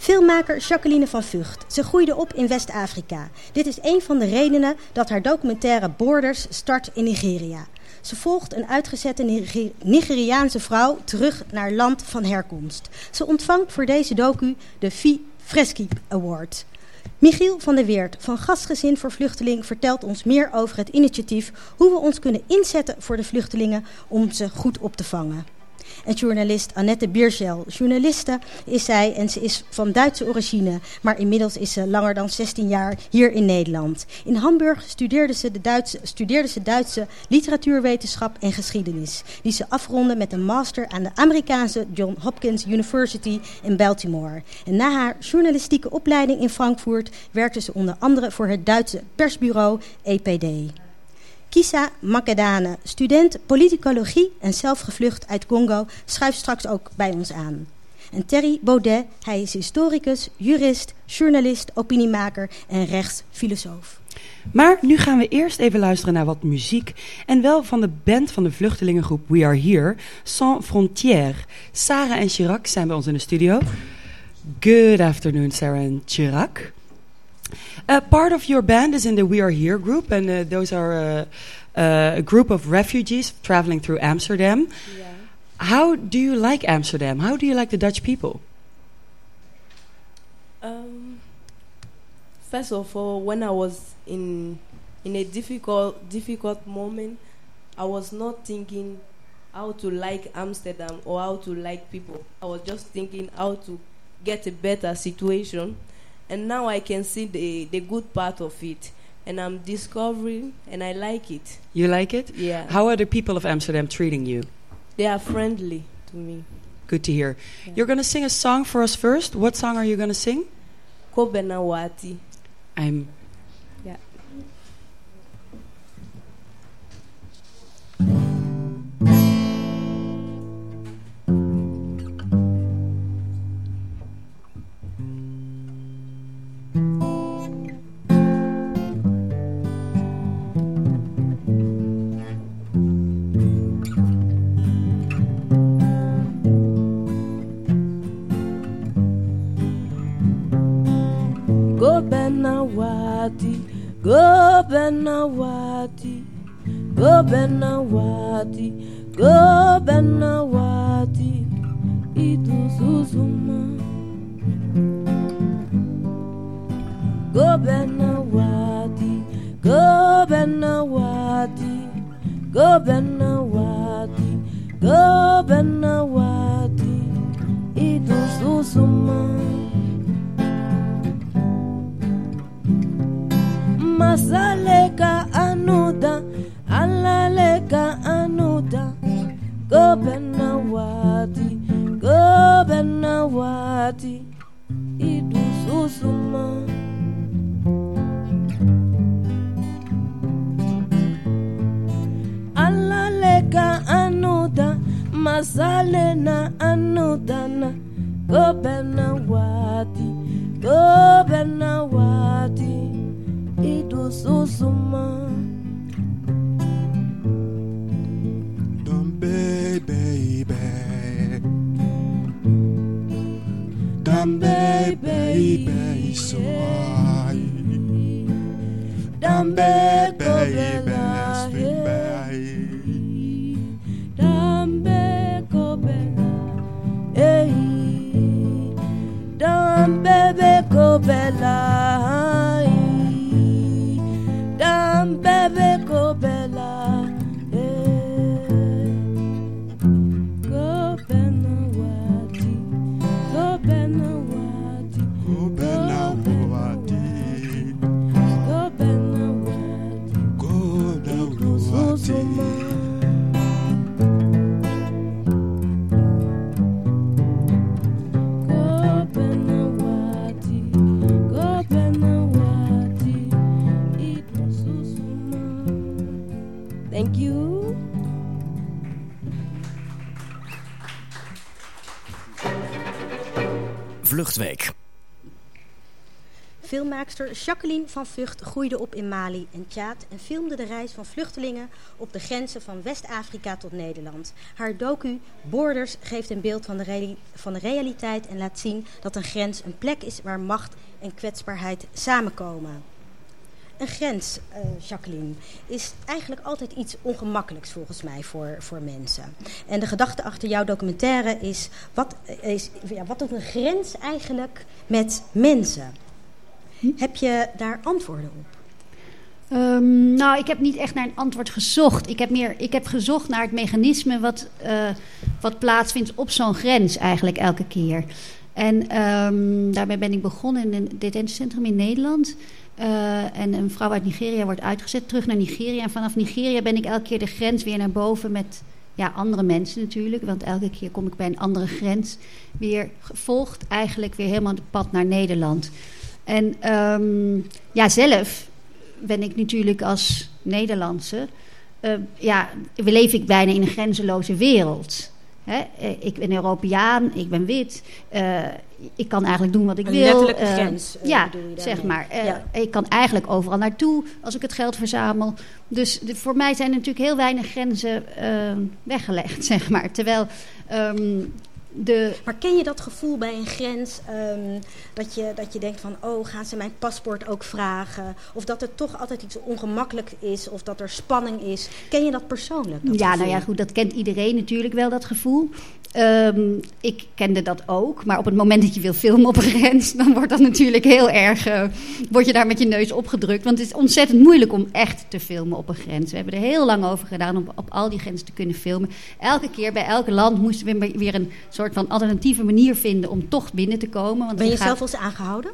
Filmmaker Jacqueline van Vught. Ze groeide op in West-Afrika. Dit is een van de redenen dat haar documentaire Borders start in Nigeria. Ze volgt een uitgezette Nigeriaanse vrouw terug naar land van herkomst. Ze ontvangt voor deze docu de Vie Freschi Award. Michiel van der Weert van Gastgezin voor Vluchteling vertelt ons meer over het initiatief, hoe we ons kunnen inzetten voor de vluchtelingen om ze goed op te vangen. En journalist Annette Bierschel. Journaliste is zij en ze is van Duitse origine, maar inmiddels is ze langer dan 16 jaar hier in Nederland. In Hamburg studeerde ze Duitse literatuurwetenschap en geschiedenis, die ze afronde met een master aan de Amerikaanse Johns Hopkins University in Baltimore. En na haar journalistieke opleiding in Frankfurt werkte ze onder andere voor het Duitse persbureau EPD. Kisa Makedane, student politicologie en zelf gevlucht uit Congo, schuift straks ook bij ons aan. En Thierry Baudet, hij is historicus, jurist, journalist, opiniemaker en rechtsfilosoof. Maar nu gaan we eerst even luisteren naar wat muziek. En wel van de band van de vluchtelingengroep We Are Here, Sans Frontières. Sarah en Chirac zijn bij ons in de studio. Good afternoon, Sarah and Chirac. Part of your band is in the We Are Here group, and those are a group of refugees traveling through Amsterdam. Yeah. How do you like Amsterdam? How do you like the Dutch people? First of all, when I was in a difficult moment, I was not thinking how to like Amsterdam or how to like people. I was just thinking how to get a better situation. And now I can see the good part of it. And I'm discovering, and I like it. You like it? Yeah. How are the people of Amsterdam treating you? They are friendly to me. Good to hear. Yeah. You're going to sing a song for us first. What song are you going to sing? Kobena Wati. I'm... Yeah. Go Benawati, go Benawati, go Benawati, go Benawati, Itu Susuma. Go Benawati, go Benawati, go Benawati, go Benawati, Itu Susuma. Masaleka anuda, alaleka anuda, go Benawati, go Benawati, Itu Susuma. Alaleka anuda, masalena anudana, go Benawati, go Benawati, Itu Susuma. Dambe baby, Dambe baby, so I Dambe baby, sweet baby, Dambe Kobela, hey, Dambe Kobela. Bebe Kobela, go Benawati, go Benawati, go Benawati, go Benawati, go Benawati. Thank you. Vluchtweek. Filmmaakster Jacqueline van Vught groeide op in Mali en Tjaad en filmde de reis van vluchtelingen op de grenzen van West-Afrika tot Nederland. Haar docu Borders geeft een beeld van de realiteit en laat zien dat een grens een plek is waar macht en kwetsbaarheid samenkomen. Een grens, Jacqueline, is eigenlijk altijd iets ongemakkelijks volgens mij voor mensen. En de gedachte achter jouw documentaire is, wat doet een grens eigenlijk met mensen? Heb je daar antwoorden op? Nou, ik heb niet echt naar een antwoord gezocht. Ik heb gezocht naar het mechanisme wat plaatsvindt op zo'n grens eigenlijk elke keer. En daarbij ben ik begonnen in een detentiecentrum in Nederland. En een vrouw uit Nigeria wordt uitgezet, terug naar Nigeria. En vanaf Nigeria ben ik elke keer de grens weer naar boven met andere mensen natuurlijk. Want elke keer kom ik bij een andere grens. Weer gevolgd eigenlijk weer helemaal het pad naar Nederland. En zelf ben ik natuurlijk als Nederlandse... leef ik bijna in een grenzeloze wereld. Ik ben Europeaan, ik ben wit. Ik kan eigenlijk doen wat ik wil. Een letterlijke grens bedoel je daarmee. Zeg maar. Ik kan eigenlijk overal naartoe als ik het geld verzamel. Dus voor mij zijn er natuurlijk heel weinig grenzen weggelegd, zeg maar. Terwijl... Maar ken je dat gevoel bij een grens, dat je denkt van, gaan ze mijn paspoort ook vragen? Of dat er toch altijd iets ongemakkelijk is, of dat er spanning is. Ken je dat persoonlijk? Goed, dat kent iedereen natuurlijk wel, dat gevoel. Ik kende dat ook, maar op het moment dat je wil filmen op een grens, dan wordt dat natuurlijk heel erg, word je daar met je neus opgedrukt. Want het is ontzettend moeilijk om echt te filmen op een grens. We hebben er heel lang over gedaan om op al die grenzen te kunnen filmen. Elke keer bij elk land moesten we weer een soort van alternatieve manier vinden om toch binnen te komen. Want ben je zelf wel eens aangehouden?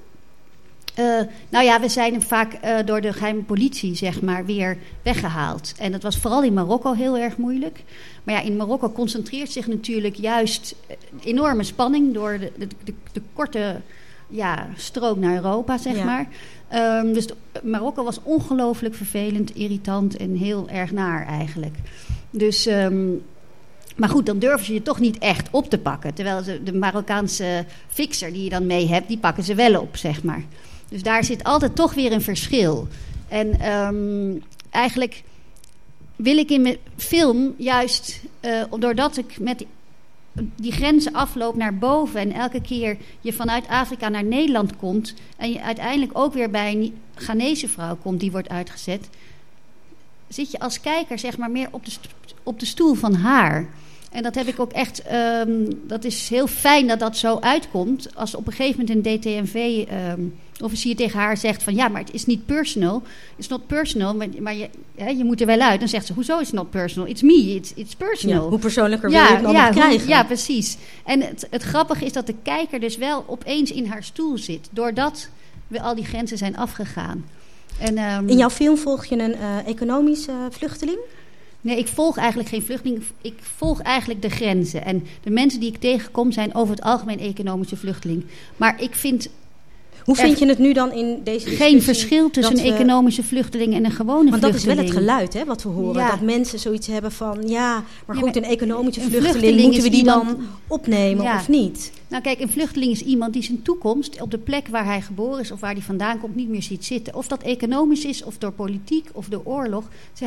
We zijn vaak door de geheime politie, zeg maar, weer weggehaald. En dat was vooral in Marokko heel erg moeilijk. Maar in Marokko concentreert zich natuurlijk juist enorme spanning door de korte strook naar Europa, zeg maar. Dus Marokko was ongelooflijk vervelend, irritant en heel erg naar eigenlijk. Dus... Maar goed, dan durven ze je toch niet echt op te pakken. Terwijl de Marokkaanse fixer die je dan mee hebt, die pakken ze wel op, zeg maar. Dus daar zit altijd toch weer een verschil. En eigenlijk wil ik in mijn film juist, doordat ik met die grenzen afloop naar boven en elke keer je vanuit Afrika naar Nederland komt en je uiteindelijk ook weer bij een Ghanese vrouw komt die wordt uitgezet, zit je als kijker zeg maar meer op de stoel van haar. En dat heb ik ook echt... dat is heel fijn dat dat zo uitkomt. Als op een gegeven moment een DTMV-officier tegen haar zegt van... ja, maar het is niet personal. It's not personal, maar je moet er wel uit. Dan zegt ze, hoezo is het not personal? It's me, it's personal. Ja, hoe persoonlijker wil je het nog krijgen? Ja, precies. En het grappige is dat de kijker dus wel opeens in haar stoel zit. Doordat we al die grenzen zijn afgegaan. En, in jouw film volg je een economische vluchteling? Nee, ik volg eigenlijk geen vluchteling. Ik volg eigenlijk de grenzen. En de mensen die ik tegenkom zijn over het algemeen economische vluchteling. Maar ik vind... Hoe vind je het nu dan in deze discussie? Geen verschil tussen een economische vluchteling en een gewone vluchteling. Want dat is wel het geluid, hè, wat we horen. Ja. Dat mensen zoiets hebben van... maar goed, een economische vluchteling moeten we die dan opnemen of niet? Nou kijk, een vluchteling is iemand die zijn toekomst op de plek waar hij geboren is... of waar hij vandaan komt, niet meer ziet zitten. Of dat economisch is, of door politiek, of door oorlog.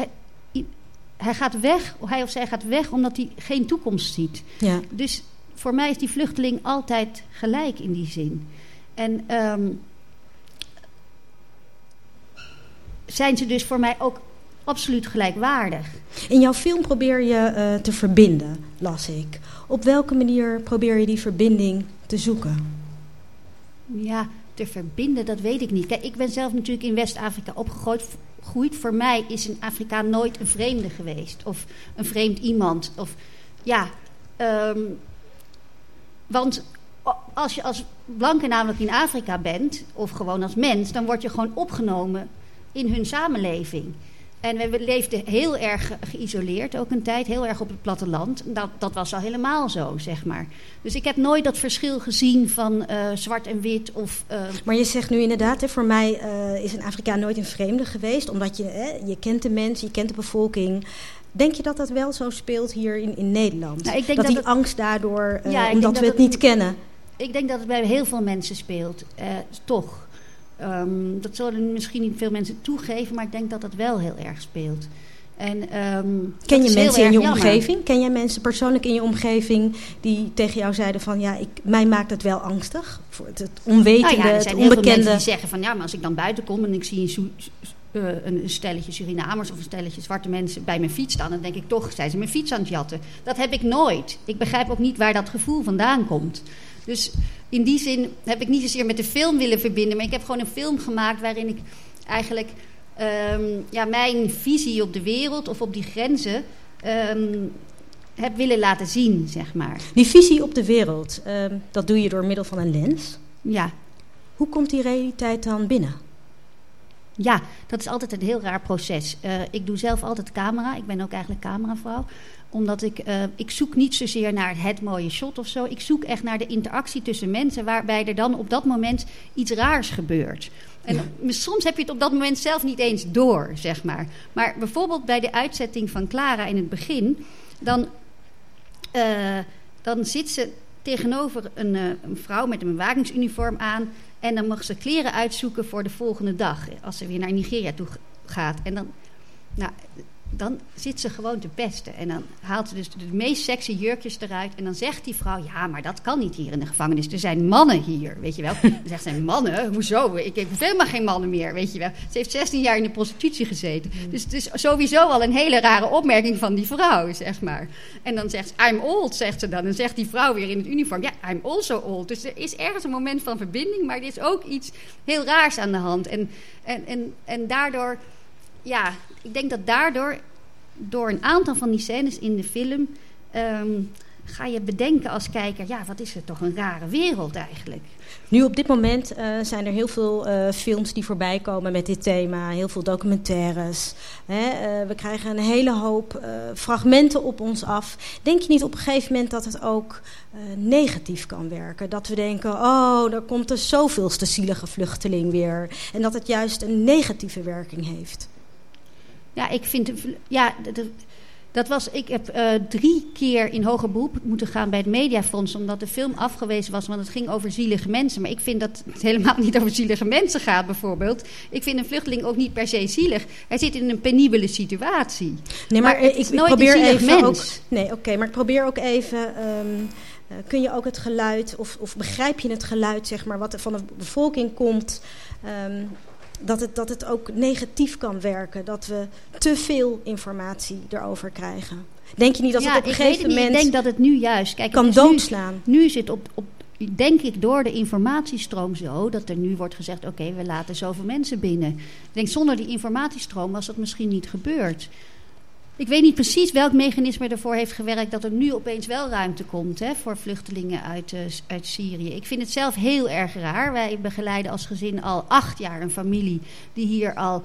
Hij gaat weg, hij of zij gaat weg omdat hij geen toekomst ziet. Ja. Dus voor mij is die vluchteling altijd gelijk in die zin. En zijn ze dus voor mij ook absoluut gelijkwaardig. In jouw film probeer je te verbinden, las ik. Op welke manier probeer je die verbinding te zoeken? Ja, te verbinden, dat weet ik niet. Kijk, ik ben zelf natuurlijk in West-Afrika opgegroeid. Voor mij is een Afrikaan nooit een vreemde geweest. Of een vreemd iemand. Want als je als blanke namelijk in Afrika bent... of gewoon als mens... dan word je gewoon opgenomen in hun samenleving. En we leefden heel erg geïsoleerd ook een tijd. Heel erg op het platteland. Dat was al helemaal zo, zeg maar. Dus ik heb nooit dat verschil gezien van zwart en wit. Maar je zegt nu inderdaad, voor mij is een Afrikaan nooit een vreemde geweest. Omdat je kent de mensen, je kent de bevolking. Denk je dat dat wel zo speelt hier in Nederland? Nou, ik denk dat die angst daardoor, omdat we het niet kennen. Ik denk dat het bij heel veel mensen speelt, toch. Dat zullen misschien niet veel mensen toegeven, maar ik denk dat dat wel heel erg speelt. En, ken je mensen in je jammer. omgeving? Ken jij mensen persoonlijk in je omgeving die tegen jou zeiden van mij maakt het wel angstig? Voor het onwetende, er het zijn heel veel onbekende. mensen die zeggen van maar als ik dan buiten kom en ik zie een stelletje Surinamers of een stelletje zwarte mensen bij mijn fiets staan, dan denk ik toch, zijn ze mijn fiets aan het jatten. Dat heb ik nooit. Ik begrijp ook niet waar dat gevoel vandaan komt. Dus in die zin heb ik niet zozeer met de film willen verbinden, maar ik heb gewoon een film gemaakt waarin ik eigenlijk mijn visie op de wereld of op die grenzen heb willen laten zien, zeg maar. Die visie op de wereld, dat doe je door middel van een lens. Ja. Hoe komt die realiteit dan binnen? Ja, dat is altijd een heel raar proces. Ik doe zelf altijd camera. Ik ben ook eigenlijk cameravrouw. Omdat ik zoek niet zozeer naar het mooie shot of zo. Ik zoek echt naar de interactie tussen mensen, waarbij er dan op dat moment iets raars gebeurt. En soms heb je het op dat moment zelf niet eens door, zeg maar. Maar bijvoorbeeld bij de uitzetting van Clara in het begin, dan zit ze tegenover een vrouw met een bewakingsuniform aan. En dan mag ze kleren uitzoeken voor de volgende dag, als ze weer naar Nigeria toe gaat. En dan zit ze gewoon te pesten. En dan haalt ze dus de meest sexy jurkjes eruit. En dan zegt die vrouw, ja, maar dat kan niet hier in de gevangenis. Er zijn mannen hier, weet je wel. Dan zegt ze, mannen? Hoezo? Ik heb helemaal geen mannen meer, weet je wel. Ze heeft 16 jaar in de prostitutie gezeten. Dus het is sowieso al een hele rare opmerking van die vrouw, zeg maar. En dan zegt ze, I'm old, zegt ze dan. En zegt die vrouw weer in het uniform, ja, I'm also old. Dus er is ergens een moment van verbinding, maar er is ook iets heel raars aan de hand. En daardoor... Ja, ik denk dat daardoor, door een aantal van die scènes in de film, ga je bedenken als kijker, ja, wat is het toch een rare wereld eigenlijk. Nu op dit moment zijn er heel veel films die voorbij komen met dit thema. Heel veel documentaires. We krijgen een hele hoop fragmenten op ons af. Denk je niet op een gegeven moment dat het ook negatief kan werken? Dat we denken, daar komt de zoveelste zielige vluchteling weer. En dat het juist een negatieve werking heeft. Ja, ik vind... Ik heb 3 keer in hoger beroep moeten gaan bij het Mediafonds, omdat de film afgewezen was, want het ging over zielige mensen. Maar ik vind dat het helemaal niet over zielige mensen gaat, bijvoorbeeld. Ik vind een vluchteling ook niet per se zielig. Hij zit in een penibele situatie. Nee, maar ik probeer even ook... Nee, oké, maar ik probeer ook even... kun je ook het geluid, of begrijp je het geluid, zeg maar, wat er van de bevolking komt... Dat het ook negatief kan werken. Dat we te veel informatie erover krijgen. Denk je niet dat het op een gegeven moment... Ik denk dat het nu juist... Kijk, kan doodslaan. Nu zit denk ik door de informatiestroom zo... dat er nu wordt gezegd... oké, we laten zoveel mensen binnen. Ik denk, zonder die informatiestroom was dat misschien niet gebeurd. Ik weet niet precies welk mechanisme ervoor heeft gewerkt... dat er nu opeens wel ruimte komt voor vluchtelingen uit Syrië. Ik vind het zelf heel erg raar. Wij begeleiden als gezin al 8 jaar een familie... die hier al,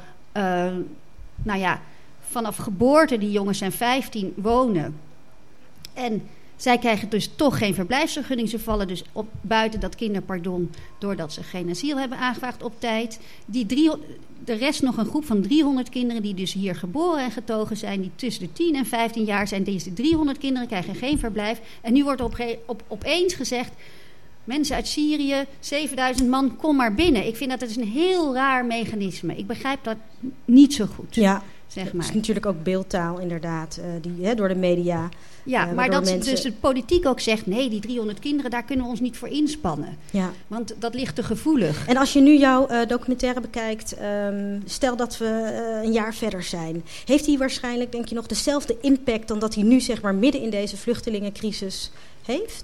vanaf geboorte, die jongens zijn 15, wonen. En zij krijgen dus toch geen verblijfsvergunning. Ze vallen dus buiten dat kinderpardon... doordat ze geen asiel hebben aangevraagd op tijd. De rest nog een groep van 300 kinderen... die dus hier geboren en getogen zijn... die tussen de 10 en 15 jaar zijn. Deze 300 kinderen krijgen geen verblijf. En nu wordt opeens gezegd... mensen uit Syrië, 7000 man, kom maar binnen. Ik vind dat het is een heel raar mechanisme. Ik begrijp dat niet zo goed. Ja, zeg maar. Het is natuurlijk ook beeldtaal inderdaad... die door de media... Ja, maar dat mensen... dus de politiek ook zegt... nee, die 300 kinderen, daar kunnen we ons niet voor inspannen. Ja. Want dat ligt te gevoelig. En als je nu jouw documentaire bekijkt... stel dat we een jaar verder zijn... heeft die waarschijnlijk, denk je, nog dezelfde impact... dan dat hij nu, zeg maar, midden in deze vluchtelingencrisis heeft?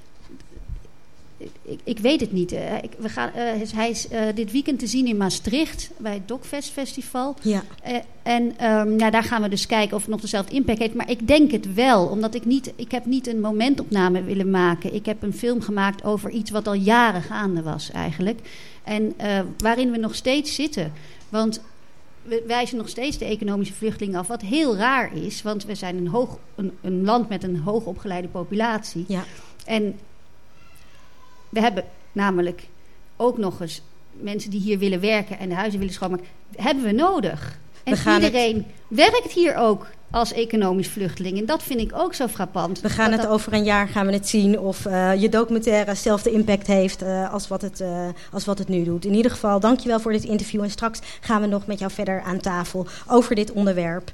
Ik weet het niet. Hij is dit weekend te zien in Maastricht bij het Docfest Festival. Ja. Daar gaan we dus kijken of het nog dezelfde impact heeft. Maar ik denk het wel, omdat ik heb niet een momentopname willen maken. Ik heb een film gemaakt over iets wat al jaren gaande was eigenlijk. En waarin we nog steeds zitten. Want we wijzen nog steeds de economische vluchtelingen af. Wat heel raar is, want we zijn een land met een hoogopgeleide populatie. Ja. En we hebben namelijk ook nog eens mensen die hier willen werken en de huizen willen schoonmaken. Hebben we nodig. En iedereen werkt hier ook als economisch vluchteling. En dat vind ik ook zo frappant. We gaan het over een jaar zien of je documentaire hetzelfde impact heeft als wat het nu doet. In ieder geval, dankjewel voor dit interview. En straks gaan we nog met jou verder aan tafel over dit onderwerp.